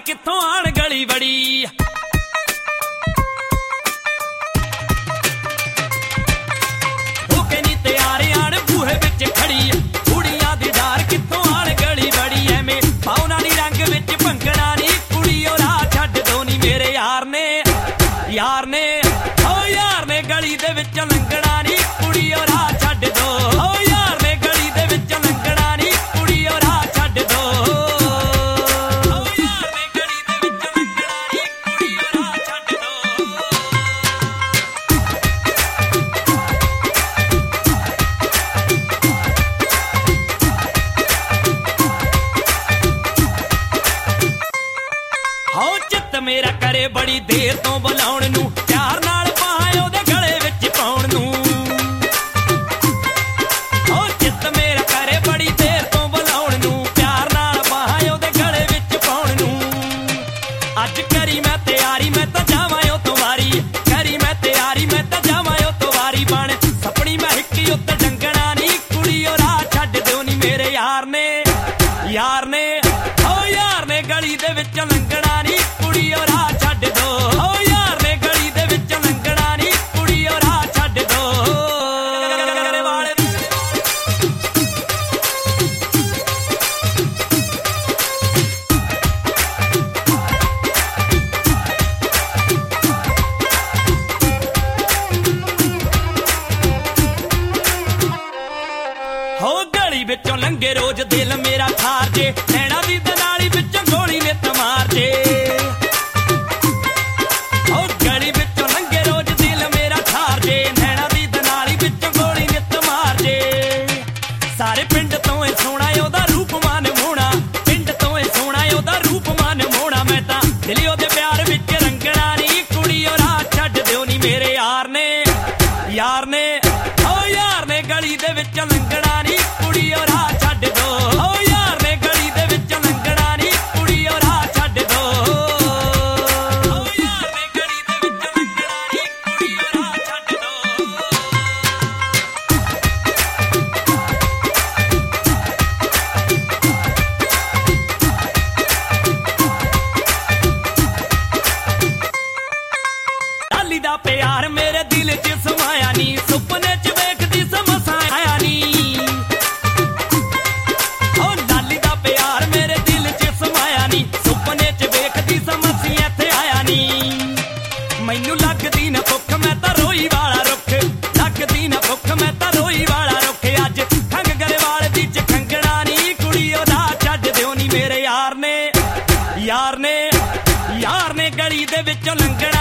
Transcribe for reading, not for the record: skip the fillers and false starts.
कित्थों आण गली बड़ी। होके नी तैयार आण बूहे विच खड़ी, कुड़ियां दी डार कित्थों आण गली बड़ी। एवें पाउना नी रंग विच भंगड़ा नी, कुड़ियो राह छड्ड दो नी मेरे यार ने यार ने गली दे विच लंघना नी, कुड़ियो राह छड्ड दो। ओ यार ने गली दे विच लंघना नी, कुड़ियो राह छड्ड दो। ओ यार ने गली दे विच लंघना नी, कुड़ियो राह छड्ड दो। हो चित्त मेरा करे बड़ी देर तो बुलाउण नूं, प्यार नाल बाहां ओहदे गले विच पाउण नूं। हो चित्त मेरा करे बड़ी देर तो बुलाउण नूं, प्यार नाल बाहां ओहदे गले विच पाउण नूं। अज करी मैं तैयारी, मैं तां जावां ओ तो वारी, करी मैं तैयारी, मैं तां जावां ओ तो वारी। बण सपनी मैं हिक्की उत्ते डंगणा नी, कुड़ियो राह छड्ड दिओ नी मेरे यार ने यार ने। ओ यार ने गली दे विच लंघना नी, कुड़ियो राह छड्ड दो। ओ यार ने गली दे विच लंघना नी, कुड़ियो राह छड्ड दो। हो गली विचों लंघे रोज दिल मेरा ठार जे, नैना दी दनाली विचों गोली नित मार जे। हो गली विचों लंघे रोज दिल मेरा ठार जे, नैना दी दनाली विचों गोली नित मार जे। सारे पिंड तों ए सोहणा ओहदा रूप मान मोहणा, पिंड तों ए सोहणा ओहदा रूप मान मोहणा। मैं तां दिल ओहदे प्यार विच रंगणा नी, कुड़ियो राह छड्ड दिओ नी मेरे यार ने यार ने। ओ यार ने गली दे विच लंघना नी, कुड़ियो राह छड्ड दो। ओ यार ने गली दे विच लंघना नी, कुड़ियो राह छड्ड दो। ओ यार ने गली दे विच लंघना नी, कुड़ियो राह छड्ड दो। लाली दा प्यार मेरे दिल च समाया नी, सुपने च वेखदी समसा आया नी। ओ लाली दा प्यार मेरे दिल च समाया नी, सुपने च वेखदी समसी इत्थे आया नी। मैनू लगदी न भुख मैं तां रोई वाला रुख, लगदी न भुख मैं तां रोई वाला रुख। अज खंग गरेवाल दी च खंगणा नी, कुड़ियो राह छड्ड दिओ नी मेरे यार ने यार ने। यार ने गली दे विचों लंघना